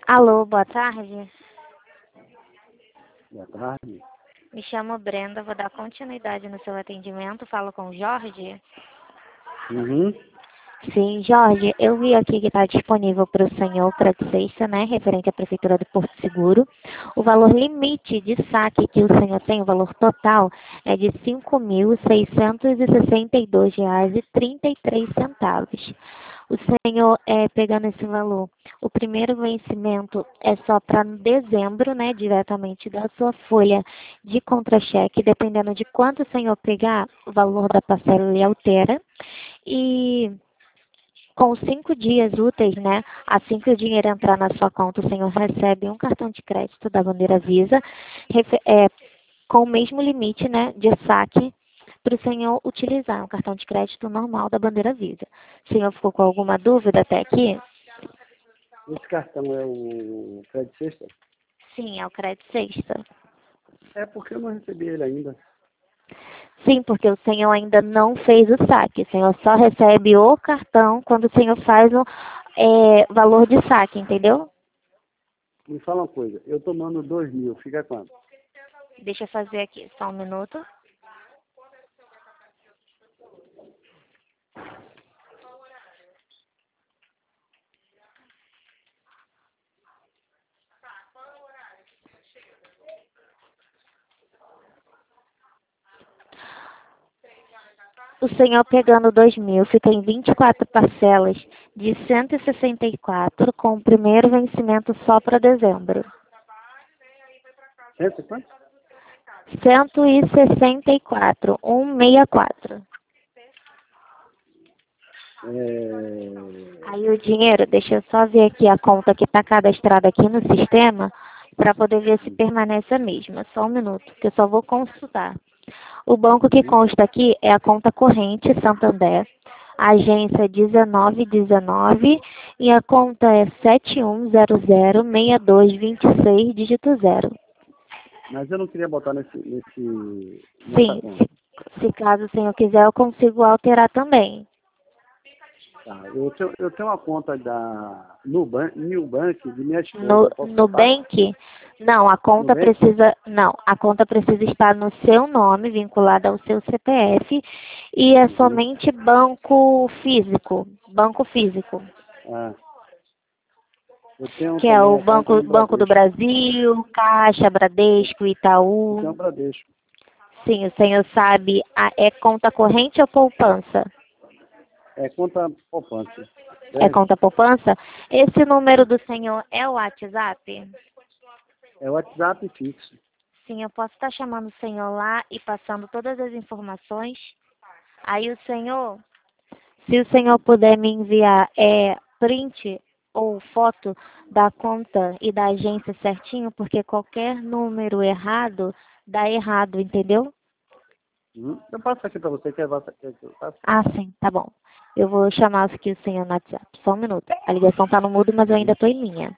Alô, boa tarde. Boa tarde. Me chamo Brenda, vou dar continuidade no seu atendimento. Falo com o Jorge. Uhum. Sim, Jorge, eu vi aqui que está disponível para o senhor para sexta, né, referente à Prefeitura do Porto Seguro. O valor limite de saque que o senhor tem, o valor total, é de R$ 5.662,33. O senhor, pegando esse valor, o primeiro vencimento é só para dezembro, né, diretamente da sua folha de contra-cheque. Dependendo de quanto o senhor pegar, o valor da parcela ele altera. E com 5 dias úteis, né? Assim que o dinheiro entrar na sua conta, o senhor recebe um cartão de crédito da bandeira Visa, com o mesmo limite, né, de saque para o senhor utilizar um cartão de crédito normal da bandeira Visa. O senhor ficou com alguma dúvida até aqui? Esse cartão é o Crédito Sexta? Sim, é o crédito sexta. É porque eu não recebi ele ainda. Sim, porque o senhor ainda não fez o saque. O senhor só recebe o cartão quando o senhor faz o valor de saque, entendeu? Me fala uma coisa, eu tomando 2.000, fica quanto? Deixa eu fazer aqui, só um minuto. O senhor pegando 2.000, fica em 24 parcelas de 164, com o primeiro vencimento só para dezembro. 100 quanto? 164, 164. Aí o dinheiro, deixa eu só ver aqui a conta que está cadastrada aqui no sistema, para poder ver se permanece a mesma. Só um minuto, que eu só vou consultar. O banco que consta aqui é a conta corrente Santander, a agência 1919 e a conta é 71006226, dígito 0. Mas eu não queria botar nessa Sim, conta. se caso o senhor quiser, eu consigo alterar também. Tá, eu tenho uma conta da Nubank de minha esposa. Posso botar? Nubank? Não, a conta Nubank? precisa, não, a conta precisa estar no seu nome, vinculada ao seu CPF, e é somente banco físico, Ah, eu tenho que é também o a conta no Banco do Bradesco. Brasil, Caixa, Bradesco, Eu tenho Itaú. o Bradesco. Sim, o senhor sabe, é conta corrente ou poupança? É conta poupança. É Certo? conta poupança? Esse número do senhor é o WhatsApp? É o WhatsApp fixo. Sim, eu posso estar chamando o senhor lá e passando todas as informações. Aí o senhor, se o senhor puder me enviar print ou foto da conta e da agência certinho, porque qualquer número errado dá errado, entendeu? Eu passo aqui para você, que eu faço? Ah, sim, tá bom. Eu vou chamar aqui o senhor no WhatsApp. Só um minuto. A ligação tá no mudo, mas eu ainda tô em linha.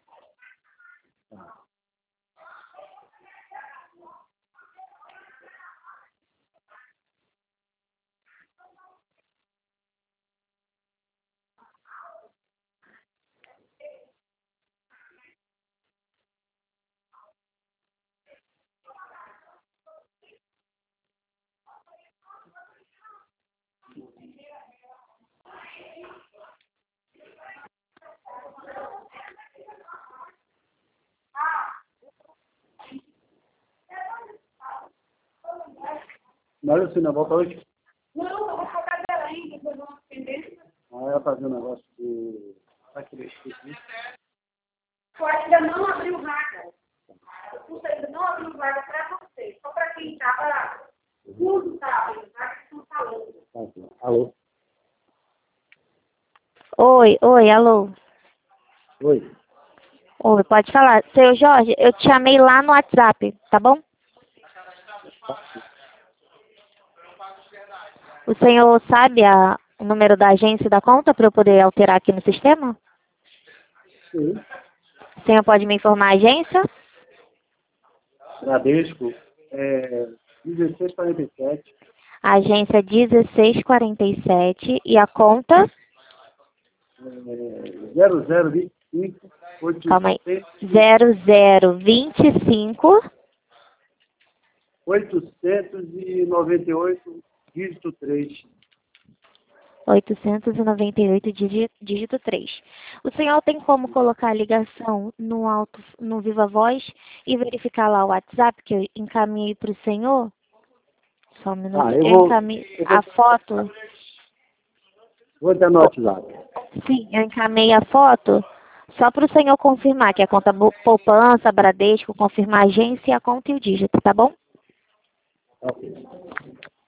Mas assim, na volta hoje? Não, eu vou pagar dela ainda, depois vamos atender. Ah, ela fazer um negócio de... Aquele... Eu ainda não abriu vaga. Eu ainda não abriu vaga para você. Só para quem estava tudo estava em vaga que estão falando. Alô? Oi, alô. Oi. Oi, pode falar. Seu Jorge, eu te chamei lá no WhatsApp, tá bom? O senhor sabe o número da agência e da conta para eu poder alterar aqui no sistema? Sim. O senhor pode me informar a agência? Bradesco, 1647. A agência 1647 e a conta 0020. Calma aí. 0025 898, dígito 3. 898, dígito 3. O senhor tem como colocar a ligação no Viva Voz e verificar lá o WhatsApp que eu encaminhei para o senhor? Só um minuto. Eu encaminhei a foto. Vou dar no WhatsApp. Sim, eu encaminhei a foto só para o senhor confirmar que é a conta poupança, Bradesco, confirmar a agência, a conta e o dígito, tá bom? Ok.